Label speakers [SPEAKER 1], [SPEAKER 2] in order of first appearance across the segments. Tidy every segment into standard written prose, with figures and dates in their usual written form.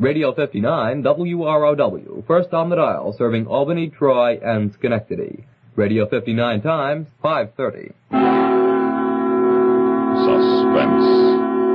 [SPEAKER 1] Radio 59 WROW, first on the dial, serving Albany, Troy, and Schenectady. Radio 59 times, 5:30.
[SPEAKER 2] Suspense.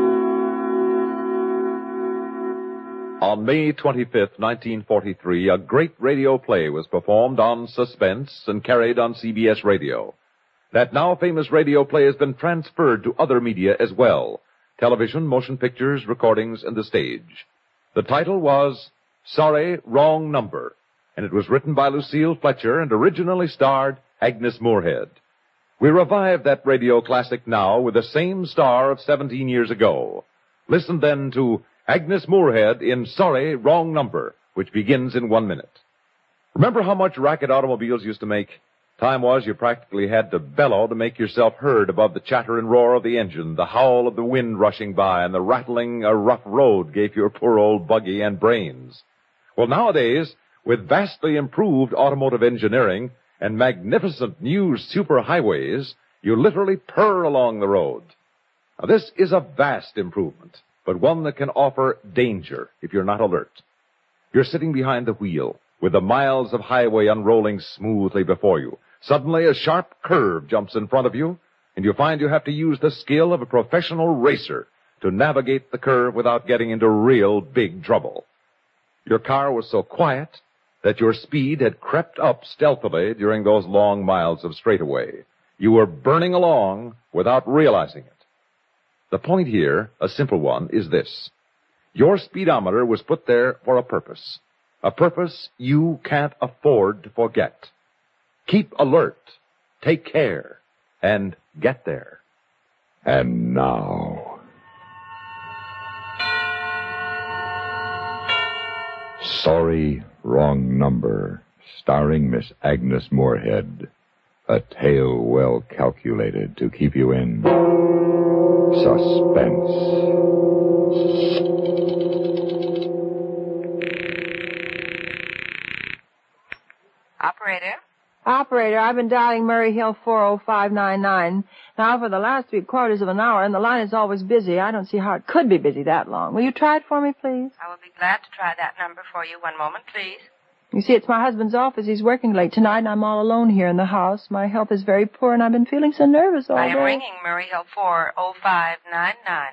[SPEAKER 2] On May 25th, 1943, a great radio play was performed on Suspense and carried on CBS Radio. That now famous radio play has been transferred to other media as well: television, motion pictures, recordings, and the stage. The title was Sorry, Wrong Number, and it was written by Lucille Fletcher and originally starred Agnes Moorehead. We revive that radio classic now with the same star of 17 years ago. Listen then to Agnes Moorehead in Sorry, Wrong Number, which begins in 1 minute. Remember how much racket automobiles used to make? Time was you practically had to bellow to make yourself heard above the chatter and roar of the engine, the howl of the wind rushing by, and the rattling a rough road gave your poor old buggy and brains. Well, nowadays, with vastly improved automotive engineering and magnificent new superhighways, you literally purr along the road. Now, this is a vast improvement, but one that can offer danger if you're not alert. You're sitting behind the wheel, with the miles of highway unrolling smoothly before you. Suddenly, a sharp curve jumps in front of you, and you find you have to use the skill of a professional racer to navigate the curve without getting into real big trouble. Your car was so quiet that your speed had crept up stealthily during those long miles of straightaway. You were burning along without realizing it. The point here, a simple one, is this. Your speedometer was put there for a purpose you can't afford to forget. Keep alert, take care, and get there.
[SPEAKER 3] And now, Sorry, Wrong Number, starring Miss Agnes Moorehead. A tale well calculated to keep you in suspense.
[SPEAKER 4] Operator, I've been dialing Murray Hill 40599 now for the last 3/4 of an hour, and the line is always busy. I don't see how it could be busy that long. Will you try it for me, please?
[SPEAKER 5] I will be glad to try that number for you. One moment, please.
[SPEAKER 4] You see, it's my husband's office. He's working late tonight, and I'm all alone here in the house. My health is very poor, and I've been feeling so nervous all day.
[SPEAKER 5] I am ringing Murray Hill 40599.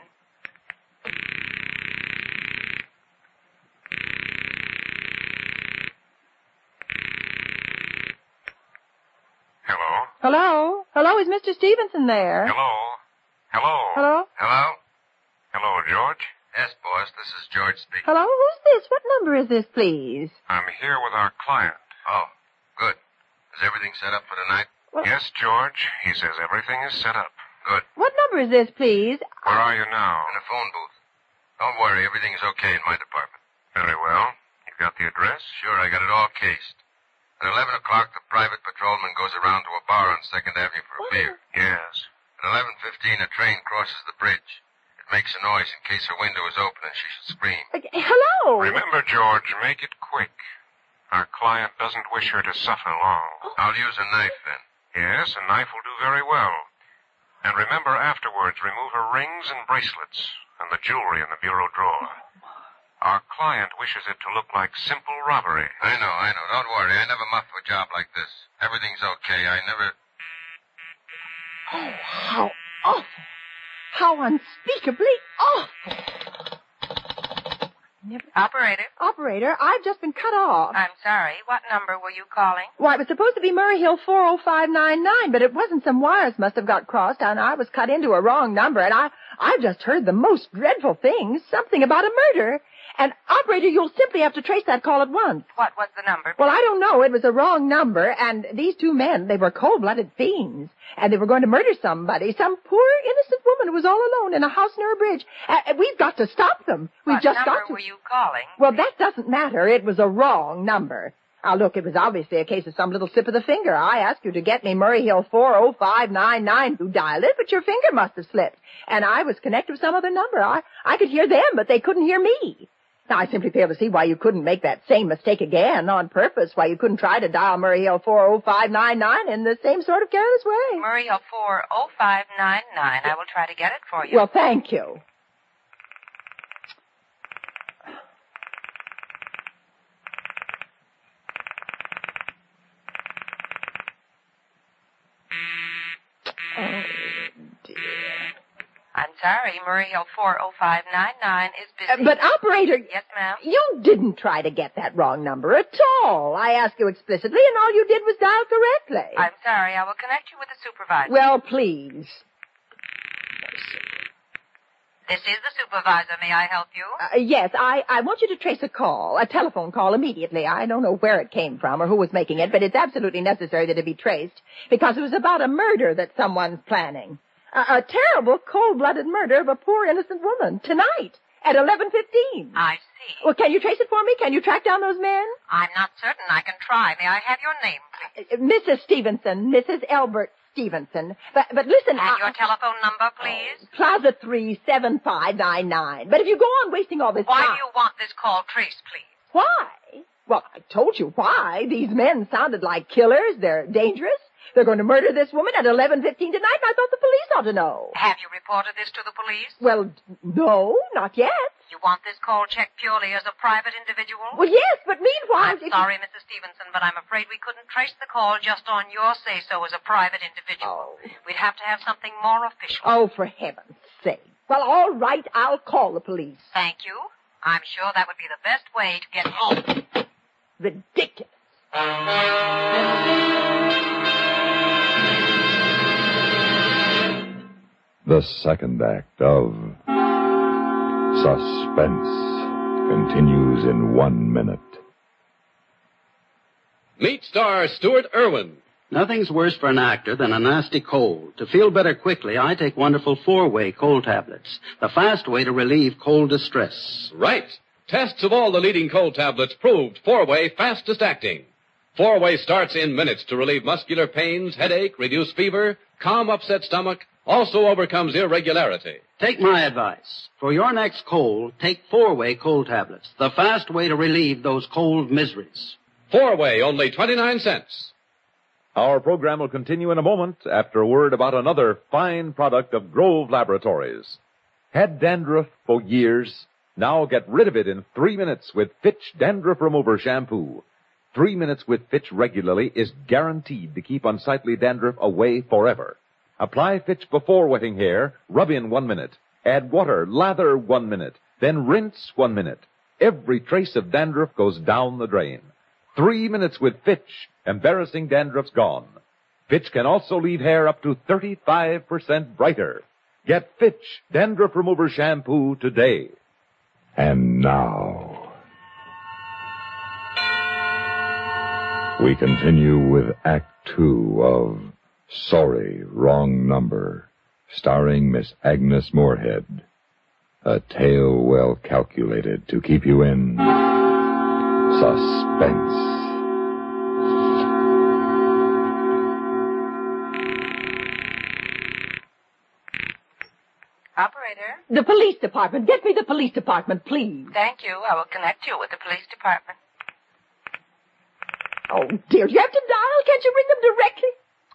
[SPEAKER 6] Hello?
[SPEAKER 4] Hello? Hello, is Mr. Stevenson there?
[SPEAKER 6] Hello? Hello?
[SPEAKER 4] Hello?
[SPEAKER 6] Hello? Hello, George? Yes, boss, this is George speaking.
[SPEAKER 4] Hello, who's this? What number is this, please?
[SPEAKER 6] I'm here with our client.
[SPEAKER 7] Oh, good. Is everything set up for tonight?
[SPEAKER 4] Well,
[SPEAKER 6] Yes, George. He says everything is set up.
[SPEAKER 7] Good.
[SPEAKER 4] what number is this, please?
[SPEAKER 6] Where are you now?
[SPEAKER 7] In a phone booth. Don't worry, everything is okay in my department.
[SPEAKER 6] Very well. You got the address?
[SPEAKER 7] Sure, I got it all cased. At 11 o'clock, the private patrolman goes around to a bar on 2nd Avenue for a beer.
[SPEAKER 6] Yes.
[SPEAKER 7] At 11:15, a train crosses the bridge. It makes a noise in case her window is open and she should scream.
[SPEAKER 4] Hello?
[SPEAKER 6] Remember, George, make it quick. Our client doesn't wish her to suffer long.
[SPEAKER 7] I'll use a knife then.
[SPEAKER 6] Yes, a knife will do very well. And remember afterwards, remove her rings and bracelets and the jewelry in the bureau drawer. Our client wishes it to look like simple robbery.
[SPEAKER 7] I know. Don't worry. I never muff a job like this. Everything's okay. I never...
[SPEAKER 4] Oh, how awful. How unspeakably awful. Operator, I've just been cut off.
[SPEAKER 5] I'm sorry. What number were you calling?
[SPEAKER 4] Why, it was supposed to be Murray Hill 40599, but it wasn't. Some wires must have got crossed, and I was cut into a wrong number, and I've just heard the most dreadful things. Something about a murder. And, operator, you'll simply have to trace that call at once.
[SPEAKER 5] What was the number?
[SPEAKER 4] Well, I don't know. It was a wrong number, and these two men, they were cold-blooded fiends, and they were going to murder somebody, some poor, innocent woman who was all alone in a house near a bridge. We've got to stop them. We've just got to...
[SPEAKER 5] What number were you calling?
[SPEAKER 4] Well, that doesn't matter. It was a wrong number. Now, look, it was obviously a case of some little slip of the finger. I asked you to get me Murray Hill 40599. You dialed it, but your finger must have slipped. And I was connected with some other number. I could hear them, but they couldn't hear me. Now, I simply fail to see why you couldn't make that same mistake again on purpose, why you couldn't try to dial Murray Hill 40599 in the same sort of careless way.
[SPEAKER 5] Murray Hill 40599. I will try to get it for you.
[SPEAKER 4] Well, thank you.
[SPEAKER 5] sorry. Murray Hill 40599 is busy.
[SPEAKER 4] But, operator...
[SPEAKER 5] Yes, ma'am?
[SPEAKER 4] You didn't try to get that wrong number at all. I asked you explicitly, and all you did was dial correctly.
[SPEAKER 5] I'm sorry. I will connect you with the supervisor.
[SPEAKER 4] Well, please.
[SPEAKER 5] This is the supervisor. May I help you?
[SPEAKER 4] Yes, I want you to trace a telephone call immediately. I don't know where it came from or who was making it, but it's absolutely necessary that it be traced because it was about a murder that someone's planning. A terrible, cold-blooded murder of a poor, innocent woman tonight at 11:15.
[SPEAKER 5] I see.
[SPEAKER 4] Well, can you trace it for me? Can you track down those men?
[SPEAKER 5] I'm not certain. I can try. May I have your name, please?
[SPEAKER 4] Mrs. Stevenson, Mrs. Elbert Stevenson. But listen...
[SPEAKER 5] And your telephone number, please?
[SPEAKER 4] Plaza 37599. But if you go on wasting all this
[SPEAKER 5] Why
[SPEAKER 4] time...
[SPEAKER 5] do you want this call traced, please?
[SPEAKER 4] Why? Well, I told you why. These men sounded like killers. They're dangerous. They're going to murder this woman at 11:15 tonight, and I thought the police ought to know.
[SPEAKER 5] Have you reported this to the police?
[SPEAKER 4] Well, no, not yet.
[SPEAKER 5] You want this call checked purely as a private individual?
[SPEAKER 4] Well, yes, but meanwhile...
[SPEAKER 5] I'm sorry, Mrs. Stevenson, but I'm afraid we couldn't trace the call just on your say-so as a private individual.
[SPEAKER 4] Oh.
[SPEAKER 5] We'd have to have something more official.
[SPEAKER 4] Oh, for heaven's sake. Well, all right, I'll call the police.
[SPEAKER 5] Thank you. I'm sure that would be the best way to get home.
[SPEAKER 4] Ridiculous.
[SPEAKER 3] The second act of Suspense continues in 1 minute.
[SPEAKER 8] Meet star Stuart Irwin.
[SPEAKER 9] Nothing's worse for an actor than a nasty cold. To feel better quickly, I take wonderful 4-way cold tablets, the fast way to relieve cold distress.
[SPEAKER 8] Right. Tests of all the leading cold tablets proved 4-way fastest acting. 4-way starts in minutes to relieve muscular pains, headache, reduce fever, calm upset stomach, also overcomes irregularity.
[SPEAKER 9] Take my advice. For your next cold, take 4-way cold tablets, the fast way to relieve those cold miseries.
[SPEAKER 8] 4-way, only 29 cents.
[SPEAKER 2] Our program will continue in a moment after a word about another fine product of Grove Laboratories. Had dandruff for years? Now get rid of it in 3 minutes with Fitch Dandruff Remover Shampoo. 3 minutes with Fitch regularly is guaranteed to keep unsightly dandruff away forever. Apply Fitch before wetting hair, rub in 1 minute. Add water, lather 1 minute, then rinse 1 minute. Every trace of dandruff goes down the drain. 3 minutes with Fitch, embarrassing dandruff's gone. Fitch can also leave hair up to 35% brighter. Get Fitch Dandruff Remover Shampoo today.
[SPEAKER 3] And now, we continue with Act 2 of Sorry, Wrong Number, starring Miss Agnes Moorehead. A tale well calculated to keep you in suspense.
[SPEAKER 5] Operator?
[SPEAKER 4] The police department. Get me the police department, please.
[SPEAKER 5] Thank you. I will connect you with the police department.
[SPEAKER 4] Oh, dear. Do you have to dial? Can't you ring them directly?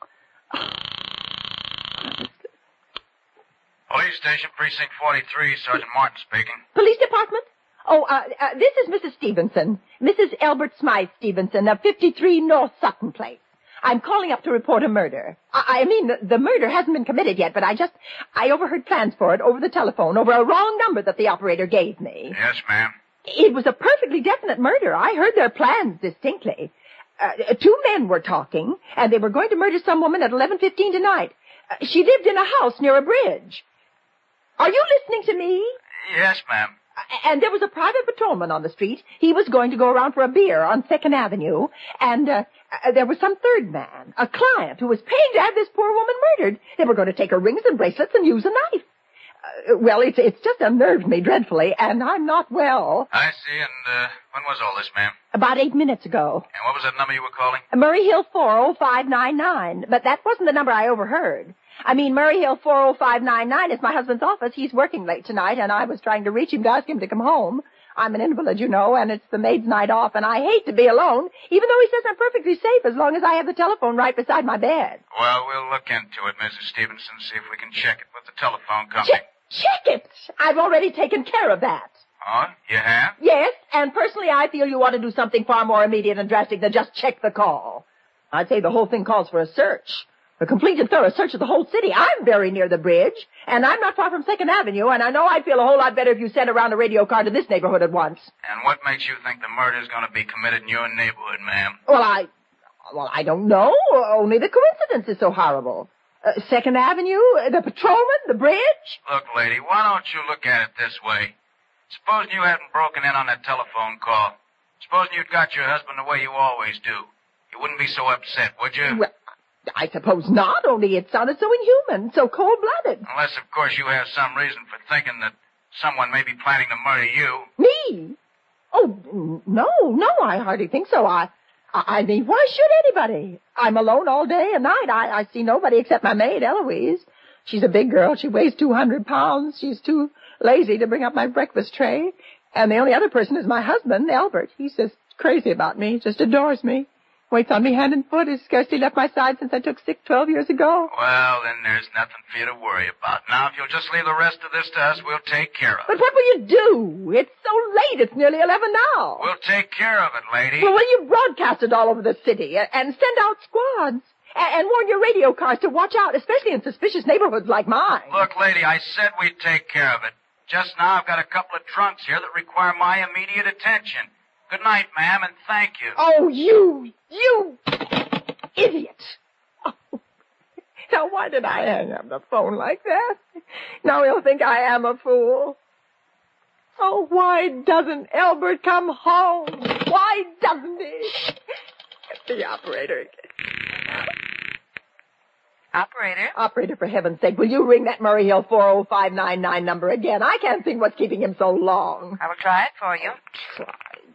[SPEAKER 7] Police Station, Precinct 43, Sergeant Martin speaking.
[SPEAKER 4] Police department? Oh, this is Mrs. Stevenson. Mrs. Elbert Smythe Stevenson of 53 North Sutton Place. I'm calling up to report a murder. I mean, the murder hasn't been committed yet, but I overheard plans for it over the telephone, over a wrong number that the operator gave me.
[SPEAKER 7] Yes, ma'am.
[SPEAKER 4] It was a perfectly definite murder. I heard their plans distinctly. 2 men were talking, and they were going to murder some woman at 11:15 tonight. She lived in a house near a bridge. Are you listening to me?
[SPEAKER 7] Yes, ma'am.
[SPEAKER 4] And there was a private patrolman on the street. He was going to go around for a beer on 2nd Avenue. And there was some third man, a client, who was paying to have this poor woman murdered. They were going to take her rings and bracelets and use a knife. Well, it's just unnerved me dreadfully, and I'm not well.
[SPEAKER 7] I see, and when was all this, ma'am?
[SPEAKER 4] About 8 minutes ago.
[SPEAKER 7] And what was that number you were calling?
[SPEAKER 4] Murray Hill 40599. But that wasn't the number I overheard. I mean, Murray Hill 40599 is my husband's office. He's working late tonight, and I was trying to reach him to ask him to come home. I'm an invalid, you know, and it's the maid's night off, and I hate to be alone, even though he says I'm perfectly safe as long as I have the telephone right beside my bed.
[SPEAKER 7] Well, we'll look into it, Mrs. Stevenson, see if we can check it with the telephone company.
[SPEAKER 4] Check it! I've already taken care of that.
[SPEAKER 7] Oh, you have?
[SPEAKER 4] Yes, and personally I feel you ought to do something far more immediate and drastic than just check the call. I'd say the whole thing calls for a search. A complete and thorough search of the whole city. I'm very near the bridge, and I'm not far from 2nd Avenue, and I know I'd feel a whole lot better if you sent around a radio car to this neighborhood at once.
[SPEAKER 10] And what makes you think the murder's going to be committed in your neighborhood, ma'am?
[SPEAKER 4] Well, I don't know. Only the coincidence is so horrible. 2nd Avenue, the patrolman, the bridge.
[SPEAKER 10] Look, lady, why don't you look at it this way? Supposing you hadn't broken in on that telephone call. Supposing you'd got your husband the way you always do. You wouldn't be so upset, would you?
[SPEAKER 4] Well, I suppose not, only it sounded so inhuman, so cold-blooded.
[SPEAKER 10] Unless, of course, you have some reason for thinking that someone may be planning to murder you.
[SPEAKER 4] Me? Oh, no, I hardly think so. I mean, why should anybody? I'm alone all day and night. I see nobody except my maid, Eloise. She's a big girl. She weighs 200 pounds. She's too lazy to bring up my breakfast tray. And the only other person is my husband, Albert. He's just crazy about me, just adores me. Waits on me hand and foot. Has scarcely left my side since I took sick 12 years ago.
[SPEAKER 10] Well, then there's nothing for you to worry about. Now, if you'll just leave the rest of this to us, we'll take care of it.
[SPEAKER 4] But what will you do? It's so late. It's nearly 11 now.
[SPEAKER 10] We'll take care of it, lady.
[SPEAKER 4] Well, will you broadcast it all over the city and send out squads? And warn your radio cars to watch out, especially in suspicious neighborhoods like mine.
[SPEAKER 10] Look, lady, I said we'd take care of it. Just now I've got a couple of trunks here that require my immediate attention. Good night, ma'am, and thank you.
[SPEAKER 4] Oh, you idiot. Oh. Now, why did I hang up the phone like that? Now he'll think I am a fool. Oh, why doesn't Albert come home? Why doesn't he? Get the operator again.
[SPEAKER 5] Operator?
[SPEAKER 4] Operator, for heaven's sake, will you ring that Murray Hill 40599 number again? I can't think what's keeping him so long.
[SPEAKER 5] I will try it for you.
[SPEAKER 4] Try.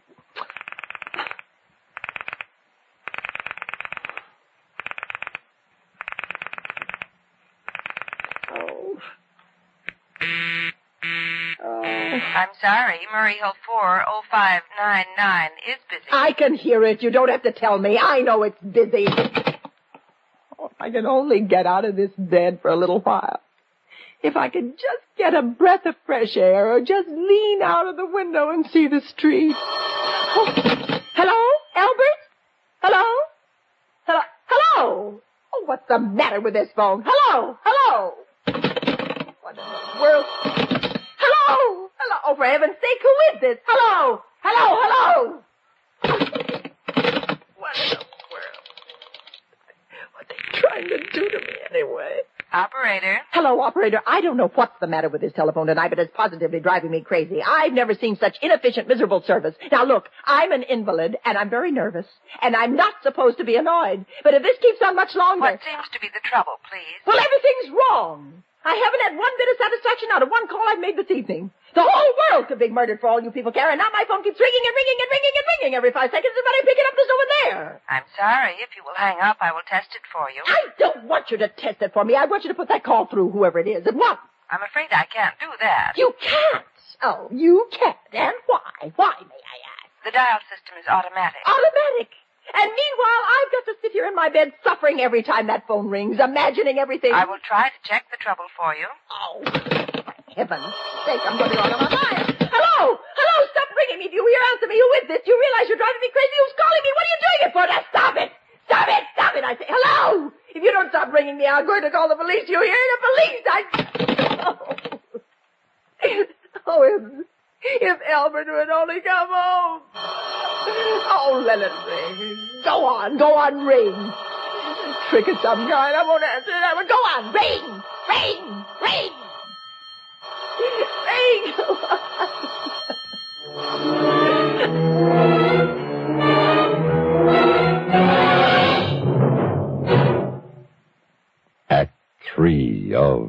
[SPEAKER 5] I'm sorry, Murray Hill 40599 is busy.
[SPEAKER 4] I can hear it. You don't have to tell me. I know it's busy. Oh, if I can only get out of this bed for a little while. If I could just get a breath of fresh air or just lean out of the window and see the street. Oh. Hello? Albert? Hello? Hello? Hello? Oh, what's the matter with this phone? Hello? Hello? What in the world? Hello? Hello? Oh, for heaven's sake, who is this? Hello? Hello? Hello? What in the world? What are they trying to do to me anyway?
[SPEAKER 5] Operator?
[SPEAKER 4] Hello, operator. I don't know what's the matter with this telephone tonight, but it's positively driving me crazy. I've never seen such inefficient, miserable service. Now, look, I'm an invalid, and I'm very nervous, and I'm not supposed to be annoyed. But if this keeps on much longer...
[SPEAKER 5] What seems to be the trouble, please?
[SPEAKER 4] Well, everything's wrong. I haven't had one bit of satisfaction out of one call I've made this evening. The whole world could be murdered for all you people care, and now my phone keeps ringing and ringing and ringing and ringing every 5 seconds, and when I pick it up, there's no one there.
[SPEAKER 5] I'm sorry. If you will hang up, I will test it for you.
[SPEAKER 4] I don't want you to test it for me. I want you to put that call through, whoever it is, at once.
[SPEAKER 5] I'm afraid I can't do that.
[SPEAKER 4] You can't. Oh, you can't. And why? Why, may I ask?
[SPEAKER 5] The dial system is automatic.
[SPEAKER 4] Automatic? And meanwhile, I've got to sit here in my bed suffering every time that phone rings, imagining everything.
[SPEAKER 5] I will try to check the trouble for you.
[SPEAKER 4] Oh, for heaven's sake, I'm going to go out of my mind. Hello? Hello, stop ringing me. Do you hear? Answer me. Who is this? Do you realize you're driving me crazy? Who's calling me? What are you doing it for? Now, stop it. Stop it. Stop it. I say, hello. If you don't stop ringing me, I'm going to call the police. You hear? The police. If Albert would only come home. Oh, let it ring. Go on, ring. Trick of some kind. I won't answer it. I will. Go on, ring.
[SPEAKER 3] Act 3 of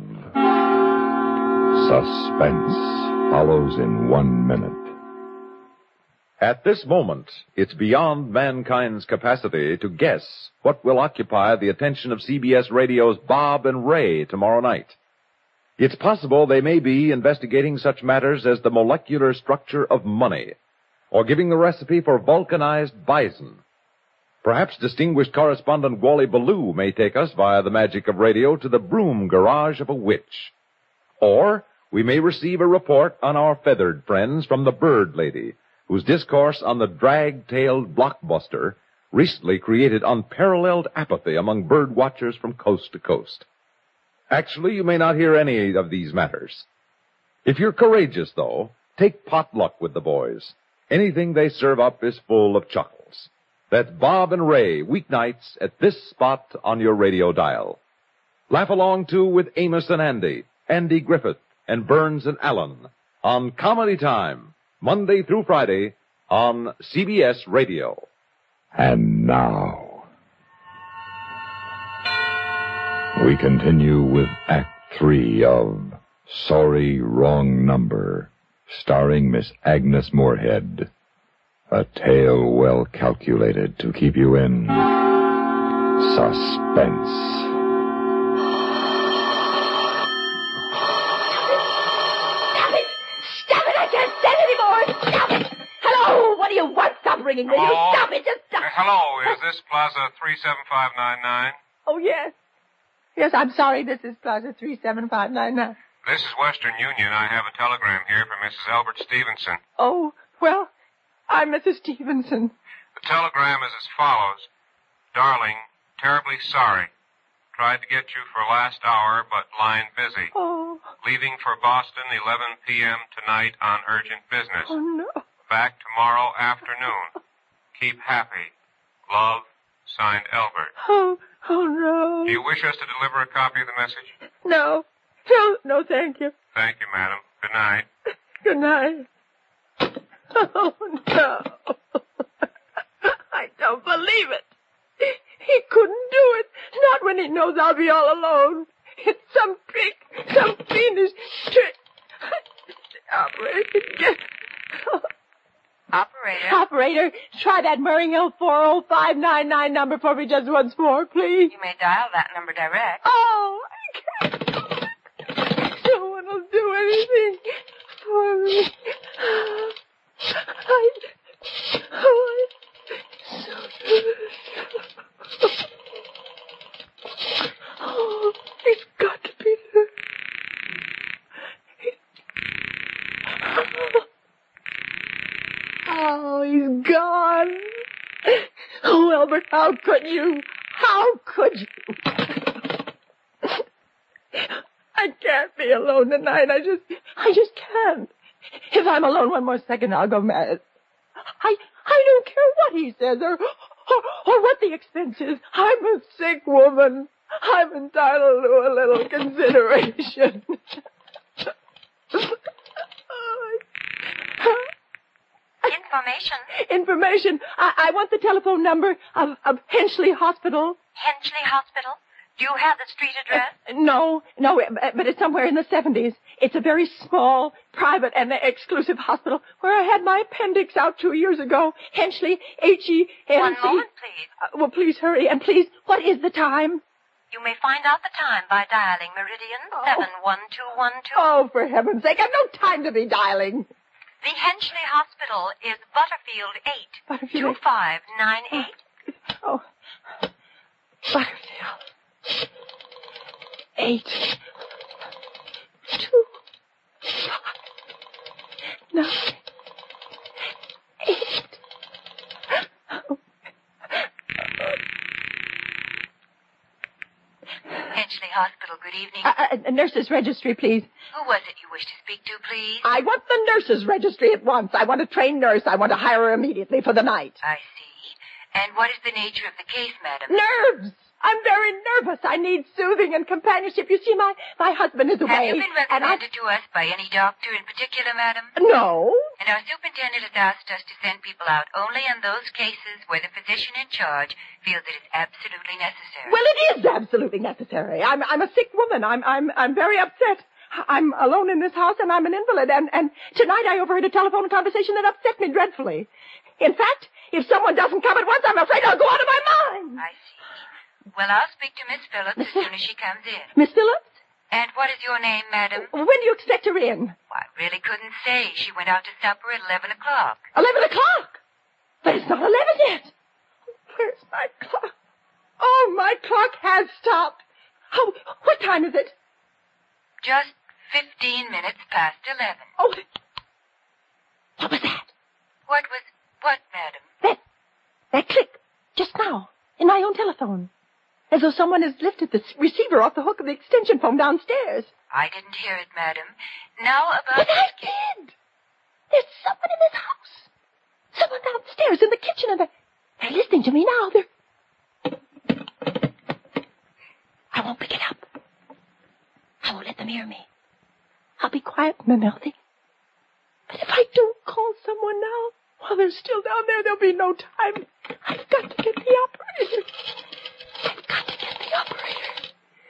[SPEAKER 3] Suspense follows in 1 minute.
[SPEAKER 2] At this moment, it's beyond mankind's capacity to guess what will occupy the attention of CBS Radio's Bob and Ray tomorrow night. It's possible they may be investigating such matters as the molecular structure of money, or giving the recipe for vulcanized bison. Perhaps distinguished correspondent Wally Ballou may take us via the magic of radio to the broom garage of a witch. Or we may receive a report on our feathered friends from the Bird Lady, whose discourse on the drag-tailed blockbuster recently created unparalleled apathy among bird watchers from coast to coast. Actually, you may not hear any of these matters. If you're courageous, though, take potluck with the boys. Anything they serve up is full of chuckles. That's Bob and Ray, weeknights at this spot on your radio dial. Laugh along, too, with Amos and Andy Griffith, and Burns and Allen on Comedy Time, Monday through Friday on CBS Radio.
[SPEAKER 3] And now, we continue with Act 3 of Sorry, Wrong Number, starring Miss Agnes Moorehead. A tale well calculated to keep you in suspense.
[SPEAKER 4] What do you want? Stop ringing, will you? Stop it, just stop.
[SPEAKER 6] Hello, is this Plaza 37599?
[SPEAKER 4] Oh, yes. Yes, I'm sorry, this is Plaza 37599.
[SPEAKER 6] This is Western Union. I have a telegram here from Mrs. Albert Stevenson.
[SPEAKER 4] Oh, well, I'm Mrs. Stevenson.
[SPEAKER 6] The telegram is as follows. Darling, terribly sorry. Tried to get you for last hour, but line busy.
[SPEAKER 4] Oh.
[SPEAKER 6] Leaving for Boston 11 p.m. tonight on urgent business.
[SPEAKER 4] Oh, no.
[SPEAKER 6] Back tomorrow afternoon. Keep happy. Love, signed Albert.
[SPEAKER 4] Oh, no.
[SPEAKER 6] Do you wish us to deliver a copy of the message?
[SPEAKER 4] No, thank you.
[SPEAKER 6] Thank you, madam. Good night.
[SPEAKER 4] Good night. Oh, no. I don't believe it. He couldn't do it. Not when he knows I'll be all alone. It's some trick, some fiendish trick. Operator, try that Murray Hill 40599 number for me just once more, please.
[SPEAKER 5] You may dial that number direct.
[SPEAKER 4] Oh, I can't. No one will do anything for me. Oh, he's got to be there. Oh, he's gone. Oh, Albert, how could you? How could you? I can't be alone tonight. I just can't. If I'm alone one more second, I'll go mad. I don't care what he says or what the expense is. I'm a sick woman. I'm entitled to a little consideration. Information. I want the telephone number of Henchley Hospital.
[SPEAKER 5] Henchley Hospital? Do you have the street address?
[SPEAKER 4] No, but it's somewhere in the 70s. It's a very small, private, and exclusive hospital where I had my appendix out 2 years ago. Henchley, H-E-N-C.
[SPEAKER 5] 1 moment, please.
[SPEAKER 4] Well, please hurry. And please, what is the time?
[SPEAKER 5] You may find out the time by dialing Meridian 71212.
[SPEAKER 4] Oh, for heaven's sake, I've no time to be dialing.
[SPEAKER 5] The Henchley Hospital is Butterfield 8.
[SPEAKER 4] Butterfield
[SPEAKER 5] 2598.
[SPEAKER 4] Oh. Butterfield 8. 2, 5, 9, 8.
[SPEAKER 5] Henchley Hospital, good evening.
[SPEAKER 4] Nurses registry, please.
[SPEAKER 5] Who was it you wished to speak to, please?
[SPEAKER 4] I want the nurses registry at once. I want a trained nurse. I want to hire her immediately for the night.
[SPEAKER 5] I see. And what is the nature of the case, madam?
[SPEAKER 4] Nerves! I'm very nervous. I need soothing and companionship. You see, my husband is away.
[SPEAKER 5] Have you been recommended to us by any doctor in particular, madam?
[SPEAKER 4] No.
[SPEAKER 5] And our superintendent has asked us to send people out only in those cases where the physician in charge feels it is absolutely necessary.
[SPEAKER 4] Well, it is absolutely necessary. I'm a sick woman. I'm very upset. I'm alone in this house, and I'm an invalid. And tonight I overheard a telephone conversation that upset me dreadfully. In fact, if someone doesn't come at once, I'm afraid I'll go out of my mind.
[SPEAKER 5] I see. Well, I'll speak to Miss Phillips as soon as she comes in.
[SPEAKER 4] Miss Phillips?
[SPEAKER 5] And what is your name, madam?
[SPEAKER 4] When do you expect her in?
[SPEAKER 5] Well, I really couldn't say. She went out to supper at 11 o'clock.
[SPEAKER 4] 11 o'clock? But it's not 11 yet. Where's my clock? Oh, my clock has stopped. Oh, what time is it?
[SPEAKER 5] Just 15 minutes past 11.
[SPEAKER 4] Oh, what was that?
[SPEAKER 5] What, madam?
[SPEAKER 4] That click. Just telephone. As though someone has lifted the receiver off the hook of the extension phone downstairs.
[SPEAKER 5] I didn't hear it, madam. Now about...
[SPEAKER 4] But I did! There's someone in this house. Someone downstairs in the kitchen, and they're listening to me now. I won't pick it up. I won't let them hear me. I'll be quiet, Melty. But if I don't call someone now, while they're still down there, there'll be no time. I've got to get the operator. I've got to get the operator.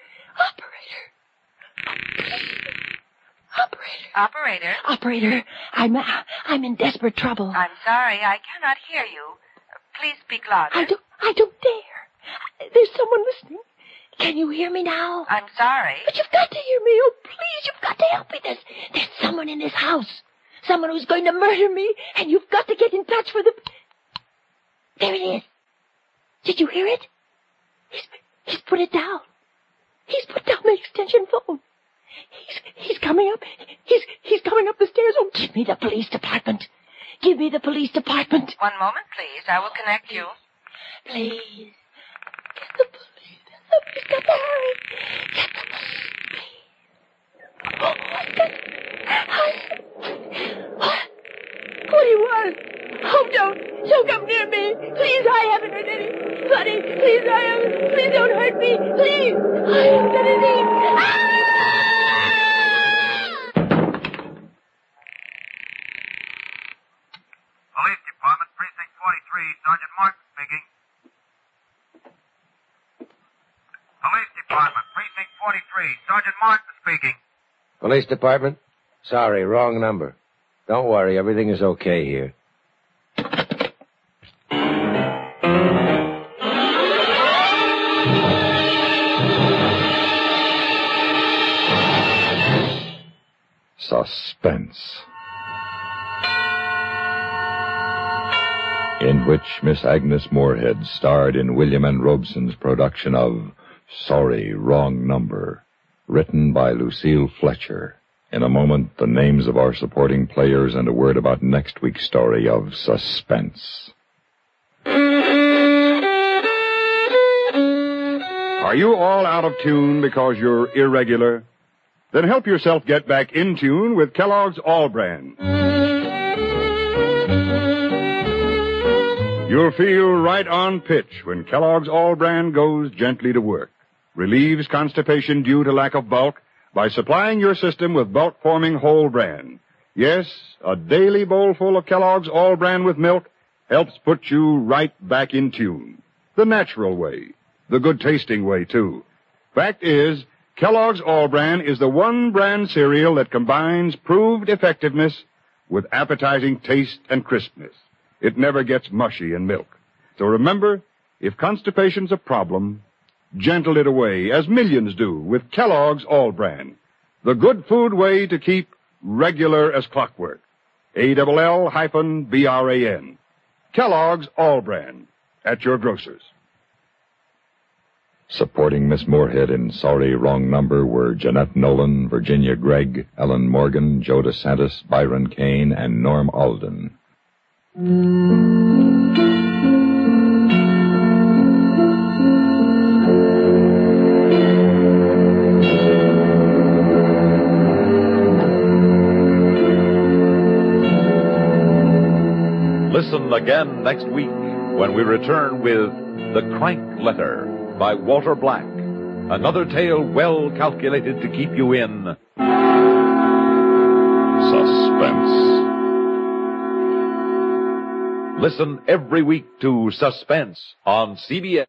[SPEAKER 4] Operator, I'm in desperate trouble.
[SPEAKER 5] I'm sorry, I cannot hear you. Please speak louder.
[SPEAKER 4] I don't dare. There's someone listening. Can you hear me now?
[SPEAKER 5] I'm sorry.
[SPEAKER 4] But you've got to hear me. Oh, please, you've got to help me. There's someone in this house. Someone who's going to murder me, and you've got to get in touch with him. There it is. Did you hear it? He's put it down. He's put down the extension phone. He's coming up. He's coming up the stairs. Oh, give me the police department. Give me the police department.
[SPEAKER 5] One moment, please. I will connect you.
[SPEAKER 4] Please. Get the police. Somebody's got to hurry. Get the police, please. Oh, what do you want? Oh, don't come near me. Please, I haven't hurt anybody. Please, please don't hurt me. Please, I haven't done anything.
[SPEAKER 10] Police Department, Precinct 43, Sergeant Martin speaking. Police Department, Precinct 43, Sergeant Martin speaking.
[SPEAKER 11] Police Department? Sorry, wrong number. Don't worry, everything is okay here.
[SPEAKER 3] Suspense. In which Miss Agnes Moorehead starred in William N. Robeson's production of Sorry, Wrong Number, written by Lucille Fletcher. In a moment, the names of our supporting players and a word about next week's story of Suspense.
[SPEAKER 12] Are you all out of tune because you're irregular? Then help yourself get back in tune with Kellogg's All-Bran. You'll feel right on pitch when Kellogg's All-Bran goes gently to work. Relieves constipation due to lack of bulk by supplying your system with bulk-forming whole bran. Yes, a daily bowlful of Kellogg's All-Bran with milk helps put you right back in tune. The natural way. The good-tasting way, too. Fact is, Kellogg's All-Bran is the one bran cereal that combines proved effectiveness with appetizing taste and crispness. It never gets mushy in milk. So remember, if constipation's a problem, gentle it away, as millions do, with Kellogg's All-Bran. The good food way to keep regular as clockwork. ALL-BRAN. Kellogg's All-Bran. At your grocer's.
[SPEAKER 3] Supporting Miss Moorehead in Sorry, Wrong Number were Jeanette Nolan, Virginia Gregg, Ellen Morgan, Joe DeSantis, Byron Kane, and Norm Alden.
[SPEAKER 2] Listen again next week when we return with The Crank Letter by Walter Black. Another tale well calculated to keep you in suspense. Listen every week to Suspense on CBS.